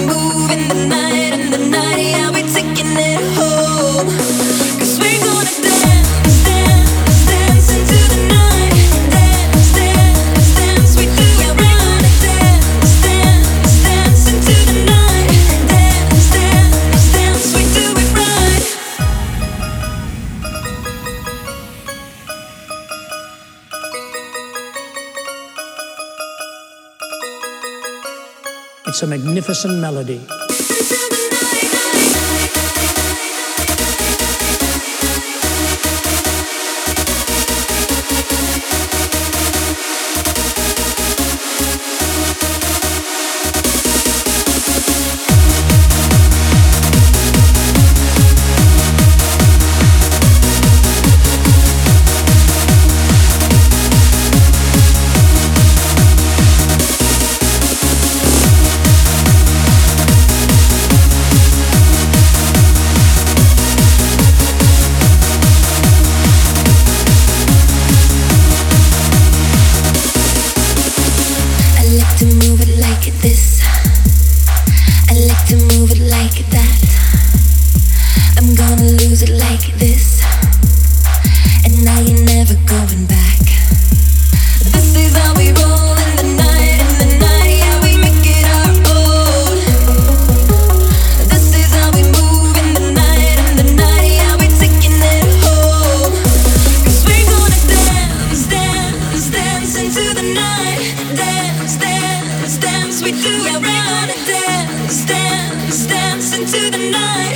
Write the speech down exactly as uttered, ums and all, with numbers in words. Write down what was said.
It's a magnificent melody. To move it like this, I like to move it like that. I'm gonna lose it like this, and now you're never going back. This is how we roll in the night, in the night, yeah, we make it our own. This is how we move in the night, in the night, yeah, we taking it home. Cause we're gonna dance, dance, dance into the night. Dance, dance, dance, we do it. We're gonna dance, dance, dance into the night.